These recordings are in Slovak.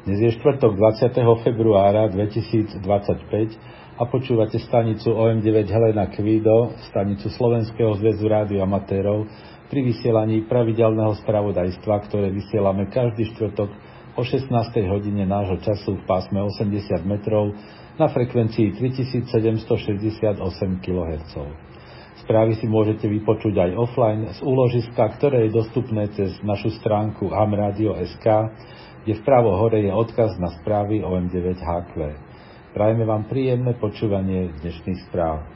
Dnes je štvrtok 20. februára 2025 a počúvate stanicu OM9 Helena Kvído, stanicu Slovenského zväzu rádioamatérov pri vysielaní pravidelného spravodajstva, ktoré vysielame každý štvrtok o 16. hodine nášho času v pásme 80 metrov na frekvencii 3768 kHz. Správy si môžete vypočuť aj offline z úložiska, ktoré je dostupné cez našu stránku hamradio.sk, kde vpravo hore je odkaz na správy OM9HQ. Prajeme vám príjemné počúvanie dnešných správ.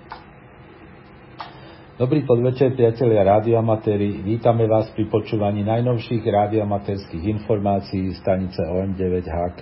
Dobrý podvečer, priatelia rádioamatéri. Vítame vás pri počúvaní najnovších rádioamatérskych informácií stanice OM9HQ.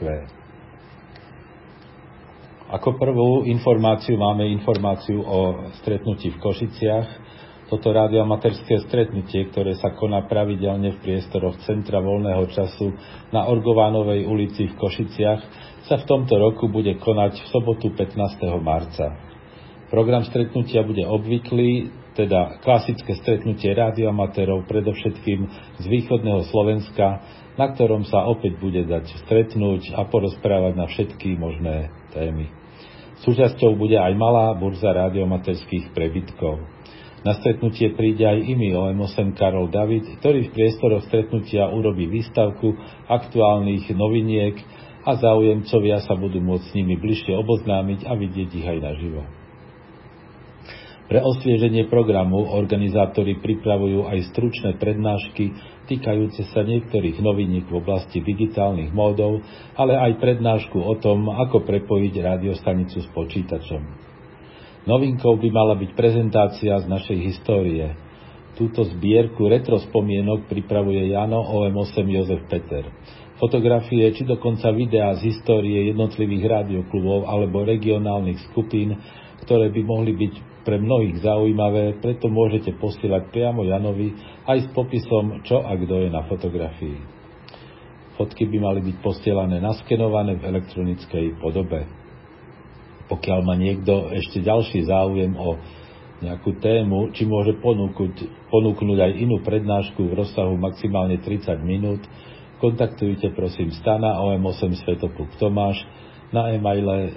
Ako prvú informáciu máme informáciu o stretnutí v Košiciach. Toto rádioamatérske stretnutie, ktoré sa koná pravidelne v priestoroch Centra voľného času na Orgovánovej ulici v Košiciach, sa v tomto roku bude konať v sobotu 15. marca. Program stretnutia bude obvyklý, teda klasické stretnutie rádioamatérov, predovšetkým z východného Slovenska, na ktorom sa opäť bude dať stretnúť a porozprávať na všetky možné témy. Súčasťou bude aj malá burza rádioamatérskych prebytkov. Na stretnutie príde aj IMI OM8 Karol David, ktorý v priestoroch stretnutia urobí výstavku aktuálnych noviniek a záujemcovia sa budú môcť s nimi bližšie oboznámiť a vidieť ich aj naživo. Pre osvieženie programu organizátori pripravujú aj stručné prednášky týkajúce sa niektorých noviniek v oblasti digitálnych módov, ale aj prednášku o tom, ako prepojiť rádiostanicu s počítačom. Novinkou by mala byť prezentácia z našej histórie. Túto zbierku retro spomienok pripravuje Jano OM8 Jozef Peter. Fotografie či dokonca videá z histórie jednotlivých rádioklubov alebo regionálnych skupín, ktoré by mohli byť pre mnohých zaujímavé, preto môžete posielať priamo Janovi aj s popisom, čo a kto je na fotografii. Fotky by mali byť posielané naskenované v elektronickej podobe. Pokiaľ má niekto ešte ďalší záujem o nejakú tému, či môže ponúknuť aj inú prednášku v rozsahu maximálne 30 minút, kontaktujte prosím Stana OM8 Svetopluk Tomáš na e-maile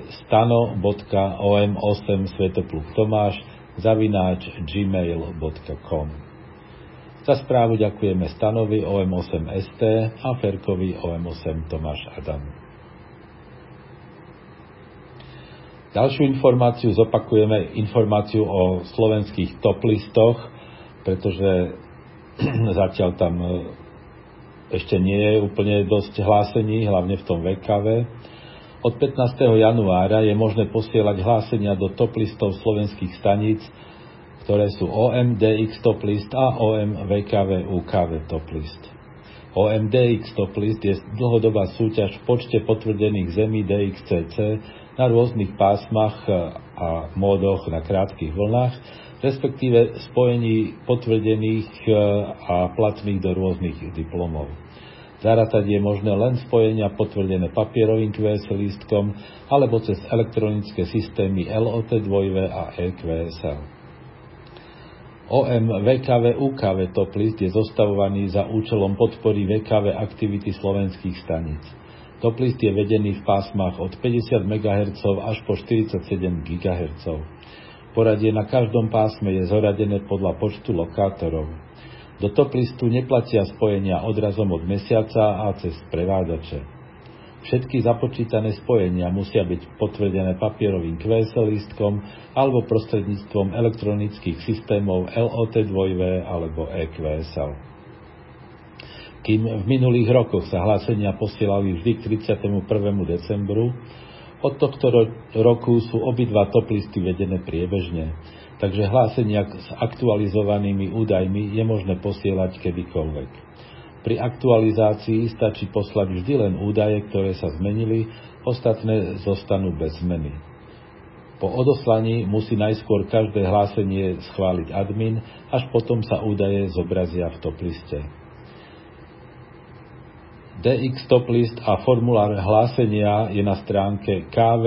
stano.om8svetopluktomáš@gmail.com. Za správu ďakujeme Stanovi OM8 ST a Ferkovi OM8 Tomáš Adam. Ďalšiu informáciu zopakujeme informáciu o slovenských top listoch, pretože zatiaľ tam ešte nie je úplne dosť hlásení, hlavne v tom VKV. Od 15. januára je možné posielať hlásenia do top listov slovenských staníc, ktoré sú OM DX top list a OM VKV UKV top list. OM DX top list je dlhodobá súťaž v počte potvrdených zemí DXCC na rôznych pásmach a módoch na krátkych vlnách, respektíve spojení potvrdených a platných do rôznych diplomov. Zarátať je možné len spojenia potvrdené papierovým QS lístkom alebo cez elektronické systémy LOT2 a EQSL. OM VKV UKV top list je zostavovaný za účelom podpory VKV aktivity slovenských staníc. Top list je vedený v pásmach od 50 MHz až po 47 GHz. Poradie na každom pásme je zoradené podľa počtu lokátorov. Do top listu neplatia spojenia odrazom od mesiaca a cez prevádzače. Všetky započítané spojenia musia byť potvrdené papierovým QS lístkom alebo prostredníctvom elektronických systémov LOT2 alebo EQSL. Kým v minulých rokoch sa hlásenia posielali vždy k 31. decembru, od tohto roku sú obidva top listy vedené priebežne, takže hlásenia s aktualizovanými údajmi je možné posielať kedykoľvek. Pri aktualizácii stačí poslať vždy len údaje, ktoré sa zmenili, ostatné zostanú bez zmeny. Po odoslaní musí najskôr každé hlásenie schváliť admin, až potom sa údaje zobrazia v top liste. DX top list a formulár hlásenia je na stránke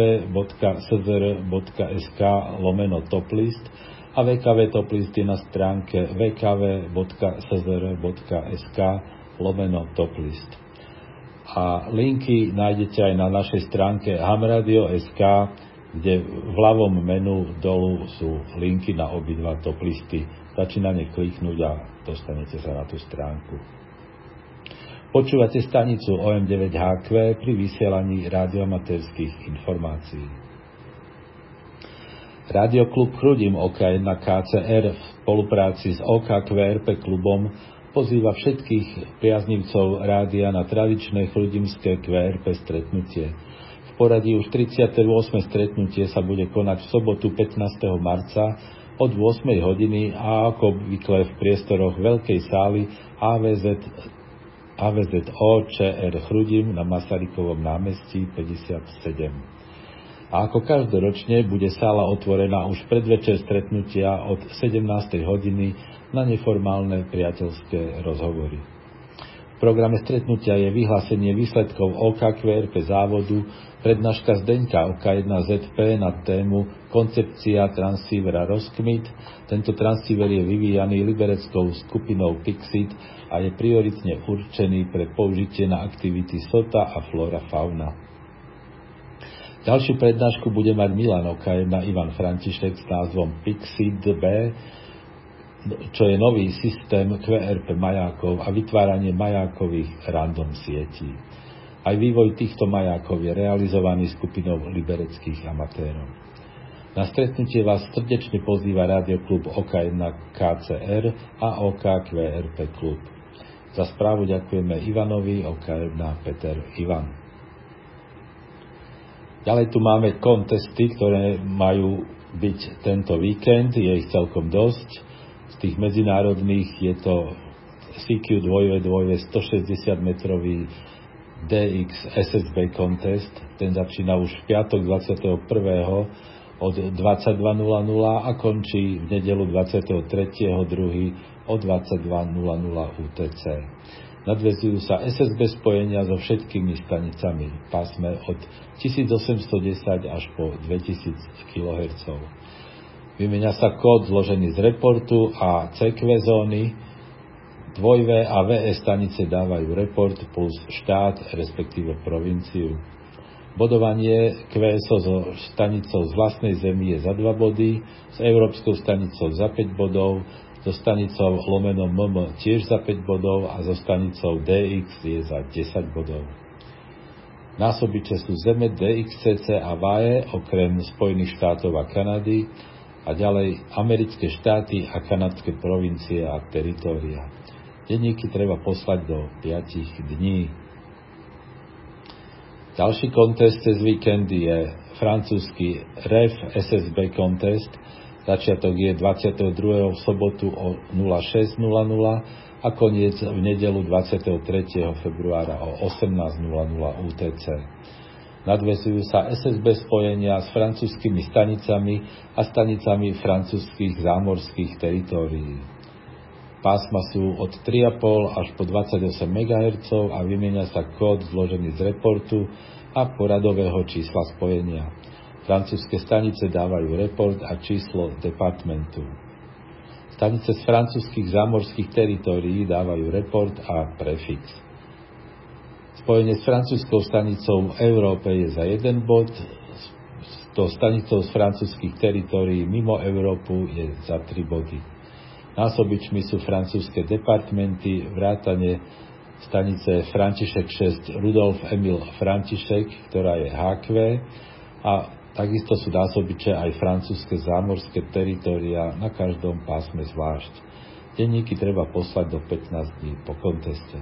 kv.szr.sk/toplist a VKV top list je na stránke vkv.szr.sk/toplist. A linky nájdete aj na našej stránke hamradio.sk, kde v ľavom menu dolu sú linky na obidva top listy. Stačí na ne kliknúť a dostanete sa na tú stránku. Počúvate stanicu OM9HQ pri vysielaní radioamatérskych informácií. Radioklub Chrudim OK1 KCR v spolupráci s OKQRP klubom pozýva všetkých priaznivcov rádia na tradičné chrudimské QRP stretnutie. V poradí už 38. stretnutie sa bude konať v sobotu 15. marca od 8. hodiny a ako obvykle v priestoroch veľkej sály AVZO ČR Chrudim na Masarykovom námestí 57. A ako každoročne bude sála otvorená už predvečer stretnutia od 17. hodiny na neformálne priateľské rozhovory. V programe stretnutia je vyhlásenie výsledkov OKQRP závodu, prednáška Zdeňka OK1ZP na tému koncepcia transceivera Roskmit. Tento transceiver je vyvíjaný libereckou skupinou Pixit a je prioritne určený pre použitie na aktivity SOTA a Flora Fauna. Ďalšiu prednášku bude mať Milan OK1 Ivan František s názvom Pixit B, čo je nový systém QRP majákov a vytváranie majákových random sietí. Aj vývoj týchto majákov je realizovaný skupinou libereckých amatérov. Na stretnutie vás srdečne pozýva Radioklub OK1 KCR a OKQRP klub. Za správu ďakujeme Ivanovi OK1 Peter Ivan. Ďalej tu máme kontesty, ktoré majú byť tento víkend, je ich celkom dosť. Z tých medzinárodných je to CQ 2v2 160 metrový DX SSB contest. Ten začína už v piatok 21. od 22.00 a končí v nedeľu 23.2. od 22.00 UTC. Nadväzujú sa SSB spojenia so všetkými stanicami v pásme od 1810 až po 2000 kHz. Vymenia sa kód zložený z reportu a CQ zóny. 2V a VE stanice dávajú report plus štát, respektíve provinciu. Bodovanie QSO so stanicou z vlastnej zemi je za 2 body, s európskou stanicou za 5 bodov, so stanicou lomeno MM tiež za 5 bodov a so stanicou DX je za 10 bodov. Násobiče sú zeme DXCC a VAE okrem Spojených štátov a Kanady a ďalej americké štáty a kanadské provincie a teritória. Denníky treba poslať do 5 dní. Ďalší kontest cez víkend je francúzsky REF SSB kontest. Začiatok je 22. v sobotu o 06.00 a koniec v nedeľu 23. februára o 18.00 UTC. Nadväzujú sa SSB spojenia s francúzskymi stanicami a stanicami francúzskych zámorských teritórií. Pásma sú od 3,5 až po 28 MHz a vymieňa sa kód zložený z reportu a poradového čísla spojenia. Francúzske stanice dávajú report a číslo departmentu. Stanice z francúzskych zámorských teritórií dávajú report a prefix. Spojenie s francúzskou stanicou v Európe je za 1 bod, to stanicou z francúzskych teritórií mimo Európu je za 3 body. Násobičmi sú francúzske departmenty, vrátane stanice František 6 Rudolf Emil František, ktorá je HQ, a takisto sú násobiče aj francúzske zámorské teritória na každom pásme zvlášť. Denníky treba poslať do 15 dní po konteste.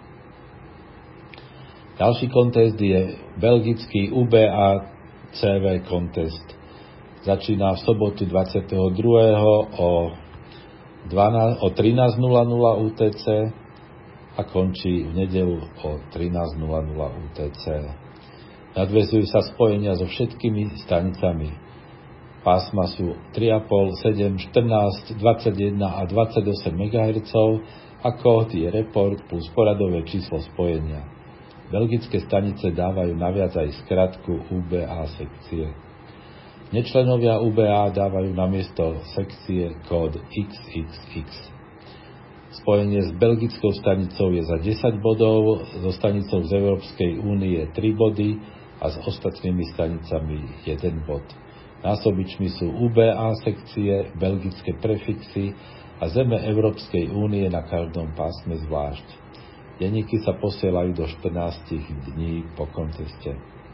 Ďalší kontest je belgický UBA CV kontest. Začína v sobotu 22. o 13.00 UTC a končí v nedeľu o 13.00 UTC. Nadväzujú sa spojenia so všetkými stanicami. Pásma sú 3,5, 7, 14, 21 a 28 MHz a kód je report plus poradové číslo spojenia. Belgické stanice dávajú naviac aj skratku UBA sekcie. Nečlenovia UBA dávajú namiesto sekcie kód XXX. Spojenie s belgickou stanicou je za 10 bodov, so stanicou z Európskej únie 3 body a s ostatnými stanicami 1 bod. Násobičmi sú UBA sekcie, belgické prefixy a zeme Európskej únie na každom pásme zvlášť. Denníky sa posielajú do 14 dní po konteste.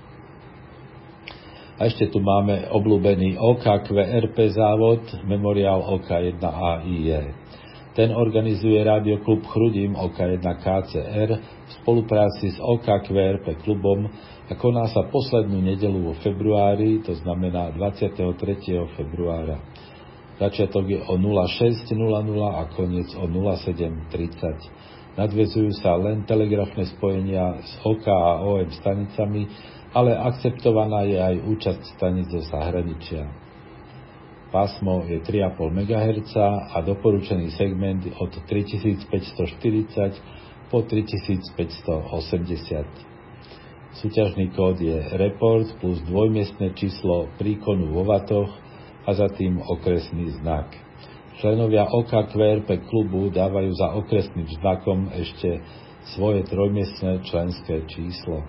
A ešte tu máme obľúbený OKQRP závod, memoriál OK1AIE. Ten organizuje Rádioklub Chrudim OK1KCR v spolupráci s OKQRP klubom a koná sa poslednú nedeľu vo februári, to znamená 23. februára. Začiatok je o 06:00 a koniec o 07:30. Nadväzujú sa len telegrafné spojenia s OK a OM stanicami, ale akceptovaná je aj účasť staníc zo zahraničia. Pásmo je 3,5 MHz a doporučený segment od 3540 po 3580. Súťažný kód je report plus dvojmiestne číslo príkonu vo vatoch a za tým okresný znak. Členovia OKQRP klubu dávajú za okresným znakom ešte svoje trojmiestne členské číslo.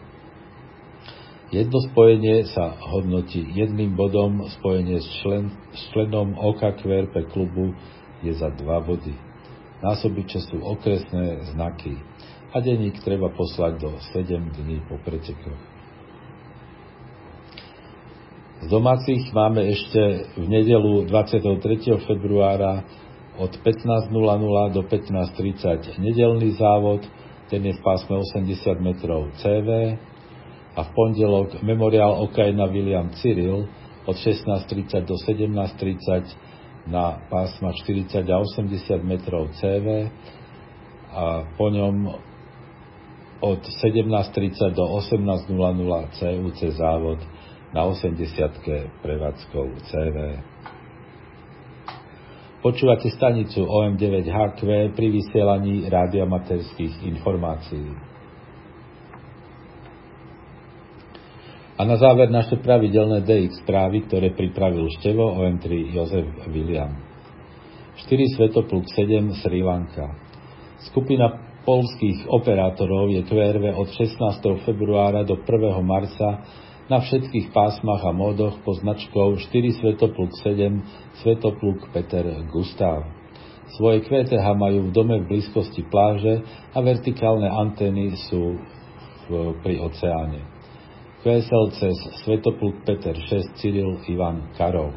Jedno spojenie sa hodnotí 1 bodom, spojenie s členom OKQRP klubu je za 2 body. Násobiče sú okresné znaky a denník treba poslať do 7 dní po pretekoch. Z domácich máme ešte v nedeľu 23. februára od 15:00 do 15:30 nedeľný závod, ten je v pásme 80 metrov CV, a v pondelok memoriál OK1 William Cyril od 16:30 do 17:30 na pásma 40 a 80 metrov CV a po ňom od 17:30 do 18:00 CUC závod na 80-ke prevádzkou CV. Počúvate stanicu OM9HQ pri vysielaní rádioamaterských informácií. A na záver naše pravidelné DX správy, ktoré pripravil števo OM3 Jozef William. 4 Svetopluk 7 Sri Lanka. Skupina poľských operátorov je QRV od 16. februára do 1. marca na všetkých pásmach a módoch pod značkou 4 Svetopluk 7 Svetopluk Peter Gustav. Svoje QTH majú v dome v blízkosti pláže a vertikálne antény sú pri oceáne. QSL cez Svetopluk Peter 6 Cyril Ivan Karol.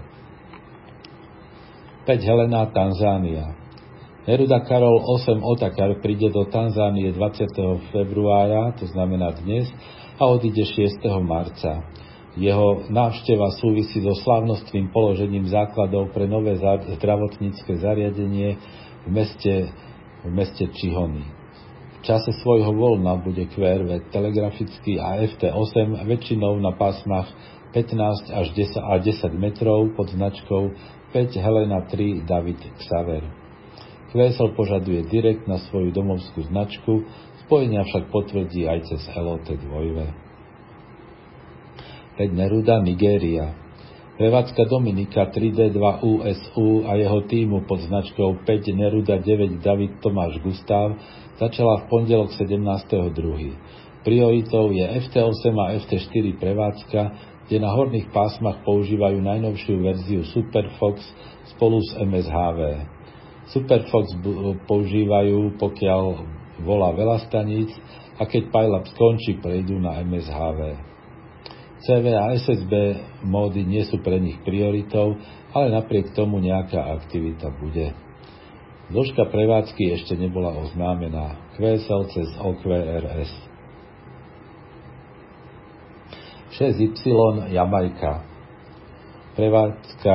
5 Helena Tanzánia. Neruda Karol 8 Otakar príde do Tanzánie 20. februára, to znamená dnes, a odíde 6. marca. Jeho návšteva súvisí so slávnostným položením základov pre nové zdravotnícke zariadenie v meste Čihony. V čase svojho voľna bude QRV telegrafický a FT8 väčšinou na pásmach 15 až 10 metrov pod značkou 5 Helena 3 David Xaver. QSL požaduje direkt na svoju domovskú značku, spojenia však potvrdí aj cez LOT 2. 5 Neruda Nigéria. Prevádzka Dominika 3D2 USU a jeho tímu pod značkou 5 Neruda 9 David Tomáš Gustav začala v pondelok 17.2. Prioritou je FT8 a FT4 prevádzka, kde na horných pásmach používajú najnovšiu verziu Superfox spolu s MSHV. Superfox používajú, pokiaľ volá veľa staníc, a keď PileUp skončí, prejdú na MSHV. CV a SSB módy nie sú pre nich prioritou, ale napriek tomu nejaká aktivita bude. Dĺžka prevádzky ešte nebola oznámená. QSL cez OQRS. 6Y Jamajka. Prevádzka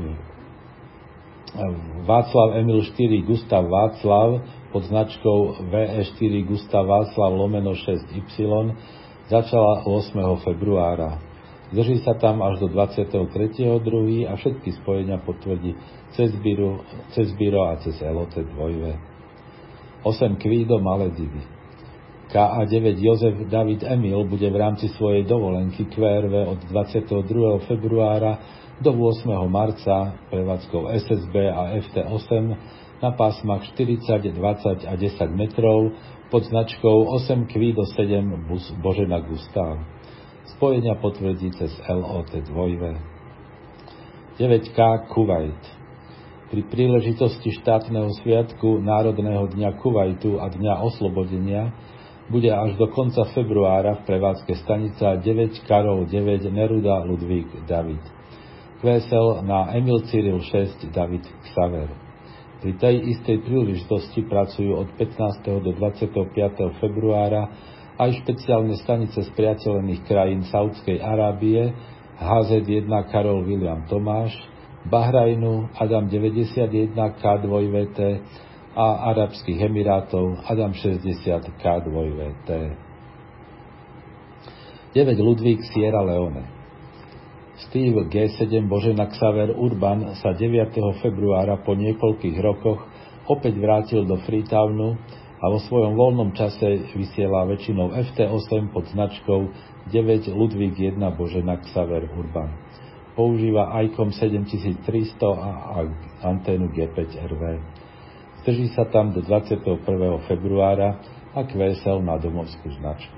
Václav Emil 4 Gustav Václav pod značkou VE4 Gustav Václav lomeno 6Y začala 8. februára. Zdrží sa tam až do 23.2. a všetky spojenia potvrdí cez Biro a cez LOT 2. 8 Kvído Maledivy. KA9 Jozef David Emil bude v rámci svojej dovolenky QRV od 22. februára do 8. marca prevádzkou SSB a FT8 na pásmach 40, 20 a 10 metrov pod značkou 8 Quido 7 bus Božena Gustav. Spojenia potvrdí cez LOT 2. 9K Kuwait. Pri príležitosti štátneho sviatku Národného dňa Kuwaitu a Dňa oslobodenia bude až do konca februára v prevádzke stanica 9 Karol 9 Neruda Ludvík David. QSL na Emil Cyril 6 David Xaver. Pri tej istej príležitosti pracujú od 15. do 25. februára aj špeciálne stanice z priateľených krajín Saúdskej Arábie, HZ1 Karol William Tomáš, Bahrajnu Adam 91 K2VT a Arabských Emirátov Adam 60 K2VT. 9 Ludvík Sierra Leone. Steve G7 Božena Xaver Urban sa 9. februára po niekoľkých rokoch opäť vrátil do Freetownu a vo svojom voľnom čase vysiela väčšinou FT8 pod značkou 9 Ludvík 1 Božena Xaver Urban. Používa ICOM 7300 a anténu G5RV. Zdrží sa tam do 21. februára a QSL na domovskú značku.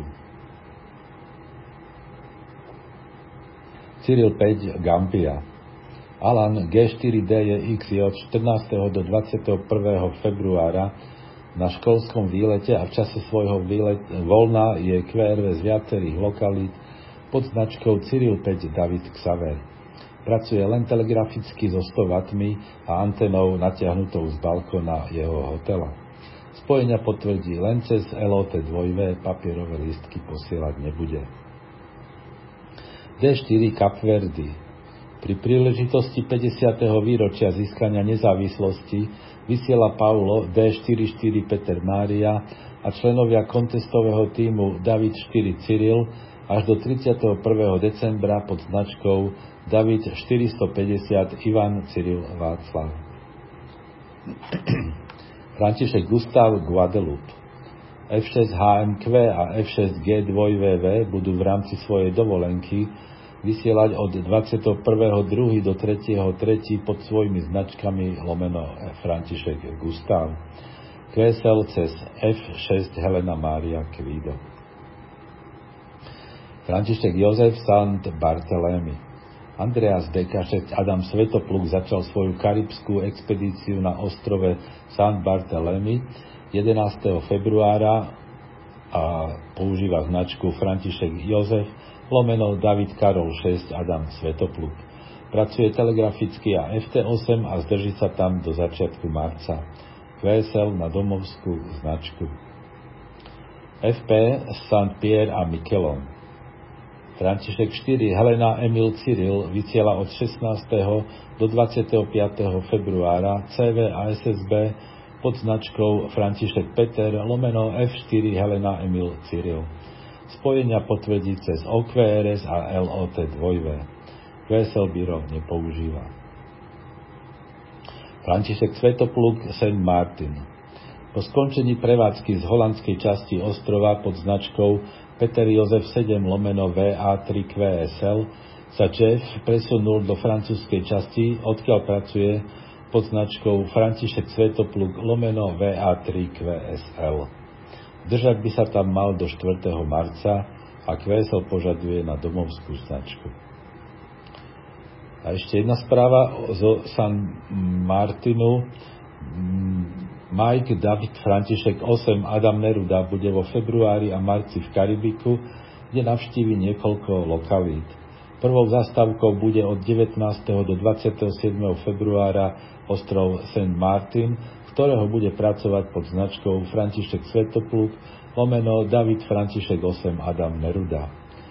Cyril 5 Gambia. Alan G4DJX je od 14. do 21. februára na školskom výlete a v čase svojho voľna je QRV z viacerých lokalít pod značkou Cyril 5 David Xaver. Pracuje len telegraficky so 100 W a antenou natiahnutou z balkóna jeho hotela. Spojenia potvrdí len cez LOT 2, papierové lístky posielať nebude. D4 Kapverdy. Pri príležitosti 50. výročia získania nezávislosti vysiela Paulo D44 Peter Mária a členovia kontestového tímu David 4 Cyril až do 31. decembra pod značkou David 450 Ivan Cyril Václav. František Gustav Guadeloupe. F6 HMQ a F6 G2VV budú v rámci svojej dovolenky vysielať od 21.2. do 3.3. pod svojimi značkami lomeno František Gustav. QSL cez F6 Helena Mária Quido. František Jozef Sant Barthelemy. Andreas Dekašec Adam Svetopluk začal svoju karibskú expedíciu na ostrove Sant Barthelemy 11. februára a používa značku František Jozef lomeno David Karol 6 Adam Svetopluk. Pracuje telegraficky a FT8 a zdrží sa tam do začiatku marca. QSL na domovskú značku. FP St. Pierre a Miquelon. František 4 Helena Emil Cyril vysiela od 16. do 25. februára CV a SSB pod značkou František Peter lomeno F4 Helena Emil Cyril. Spojenia potvrdí cez OQRS a LOT 2. QSL Biro nepoužíva. František Svetopluk St. Martin. Po skončení prevádzky z holandskej časti ostrova pod značkou Peter Jozef 7 lomeno VA3 QSL sa Jeff presunul do francúzskej časti, odkiaľ pracuje pod značkou František Svetopluk lomeno VA3 QSL. Držať by sa tam mal do 4. marca a QSL požaduje na domovskú značku. A ešte jedna správa zo San Martinu. Mike David František 8 Adam Neruda bude vo februári a marci v Karibiku, kde navštívi niekoľko lokalít. Prvou zastávkou bude od 19. do 27. februára ostrov St. Martin, ktorého bude pracovať pod značkou František Svetopluk lomeno David František 8 Adam Neruda.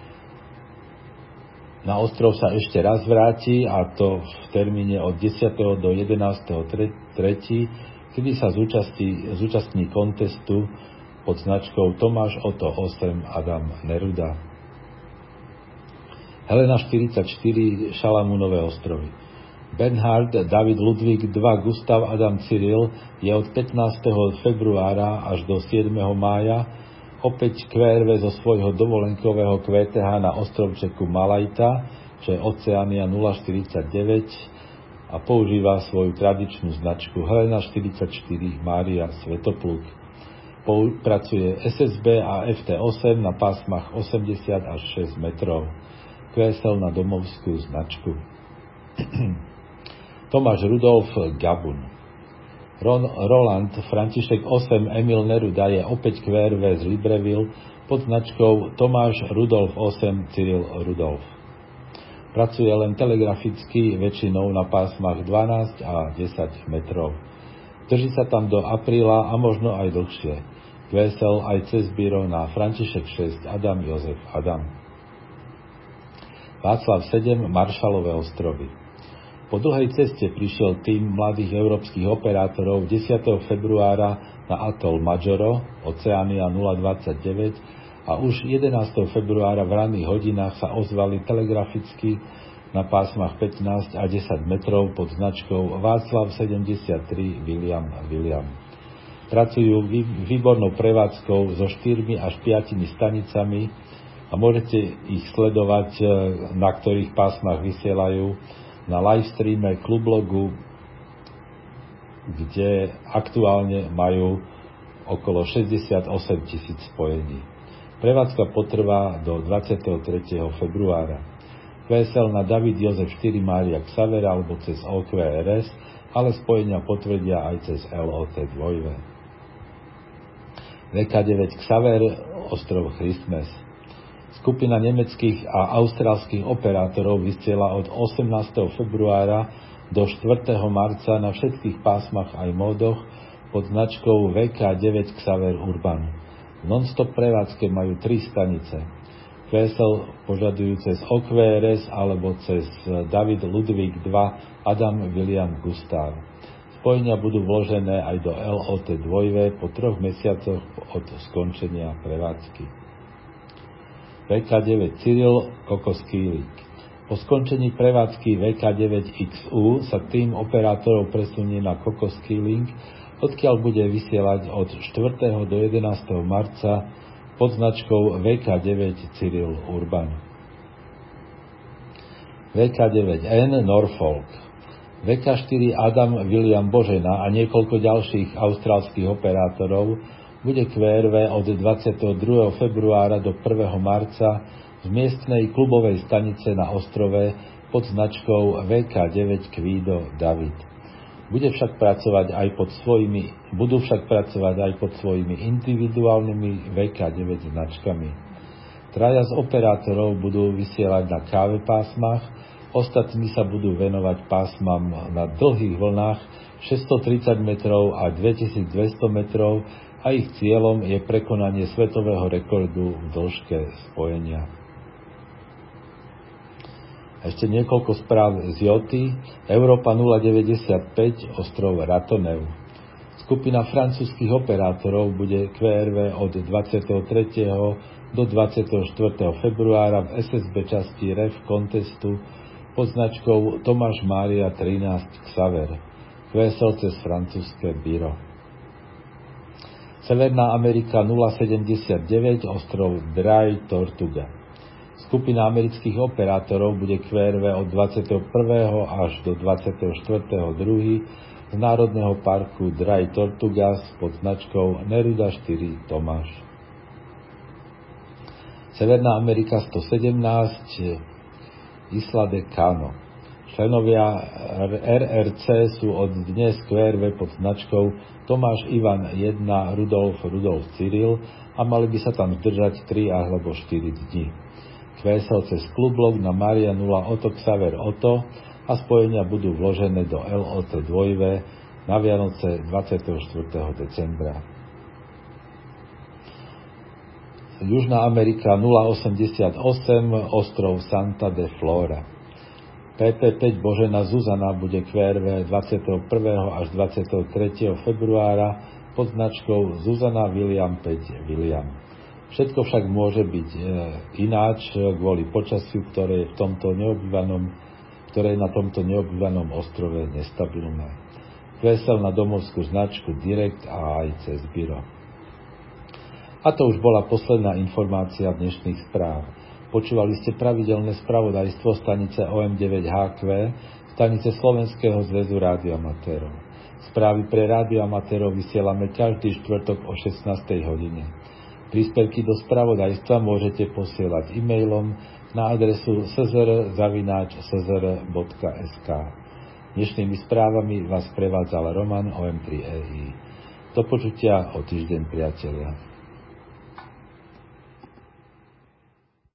Na ostrov sa ešte raz vráti, a to v termíne od 10. do 11.3., kedy sa zúčastní kontestu pod značkou Tomáš Oto 8 Adam Neruda. Helena 44 Šalamúnové ostrovy. Bernhard David Ludvík 2 Gustav Adam Cyril je od 15. februára až do 7. mája opäť QRV zo svojho dovolenkového QTH na ostrovčeku Malajta, čo je Oceánia 049, a používa svoju tradičnú značku Helena 44 Mária Svetopluk. Pracuje SSB a FT8 na pásmach 80 až 6 metrov. QSL na domovskú značku. Tomáš Rudolf Gabun. Roland František 8 Emil Neruda je opäť QRV z Libreville pod značkou Tomáš Rudolf 8 Cyril Rudolf. Pracuje len telegraficky, väčšinou na pásmach 12 a 10 metrov. Drží sa tam do apríla a možno aj dlhšie. QSL aj cez biro na František 6 Adam Jozef Adam. Václav 7 Maršalové ostrovy. Po dlhej ceste prišiel tím mladých európskych operátorov 10. februára na atol Majoro, Oceania 029 a už 11. februára v ranných hodinách sa ozvali telegraficky na pásmach 15 a 10 metrov pod značkou Václav 73 William. Pracujú výbornou prevádzkou so 4 až 5 stanicami a môžete ich sledovať, na ktorých pásmach vysielajú na livestreame Klublogu, kde aktuálne majú okolo 68 000 spojení. Prevádzka potrvá do 23. februára. QSL na David Jozef 4 Mária Xaver alebo cez OQRS, ale spojenia potvrdia aj cez LOT 2. VK9 Xaver, ostrov Christmas. Skupina nemeckých a austrálskych operátorov vysiela od 18. februára do 4. marca na všetkých pásmach aj módoch pod značkou VK9 Xaver Urban. V non-stop prevádzke majú 3 stanice. QSL požadujú cez OQRS alebo cez David Ludvík 2 Adam William Gustav. Spojenia budú vložené aj do LOT 2 po 3 mesiacoch od skončenia prevádzky. VK9 Cyril Kokoskýlik. Po skončení prevádzky VK9XU sa tým operátorov presunie na Kokoskýling, odkiaľ bude vysielať od 4. do 11. marca pod značkou VK9 Cyril Urban. VK9N Norfolk. VK4 Adam William Božena a niekoľko ďalších austrálskych operátorov bude QRV od 22. februára do 1. marca z miestnej klubovej stanice na ostrove pod značkou VK9 Kvído David. Budú však pracovať aj pod svojimi individuálnymi VK9 značkami. Traja z operátorov budú vysielať na KV pásmach, ostatní sa budú venovať pásmam na dlhých vlnách 630 metrov a 2200 metrov a ich cieľom je prekonanie svetového rekordu v dĺžke spojenia. Ešte niekoľko správ z Joty. Európa 095, ostrov Ratoneu. Skupina francúzskych operátorov bude QRV od 23. do 24. februára v SSB časti REF kontestu pod značkou Tomáš Mária 13 Xaver. QSL cez francúzske biro. Severná Amerika 079, ostrov Dry Tortuga. Skupina amerických operátorov bude QRV od 21. až do 24.2. z Národného parku Dry Tortugas pod značkou Neruda 4 Tomáš. Severná Amerika 117, Isla de Cano. Členovia RRC sú od dnes QRV pod značkou Tomáš Ivan 1 Rudolf Cyril a mali by sa tam zdržať 3 alebo 4 dní. QSL cez Klublog na Maria 0 Otto Xaver Otto a spojenia budú vložené do LOT 2 na Vianoce 24. decembra. Južná Amerika 088, ostrov Santa de Flora. PP5 Božena Zuzana bude QRV 21. až 23. februára pod značkou Zuzana William 5 William. Všetko však môže byť ináč kvôli počasiu, ktoré je na tomto neobývanom ostrove nestabilné. QSL na domovskú značku Direct a aj cez biro. A to už bola posledná informácia dnešných správ. Počúvali ste pravidelné spravodajstvo stanice OM9HQ stanice Slovenského zväzu rádioamatérov. Správy pre rádioamatérov vysielame každý štvrtok o 16. hodine. Príspevky do spravodajstva môžete posielať e-mailom na adresu szr@szr.sk. Dnešnými správami vás prevádzal Roman OM3EI. Do počutia o týždeň, priatelia.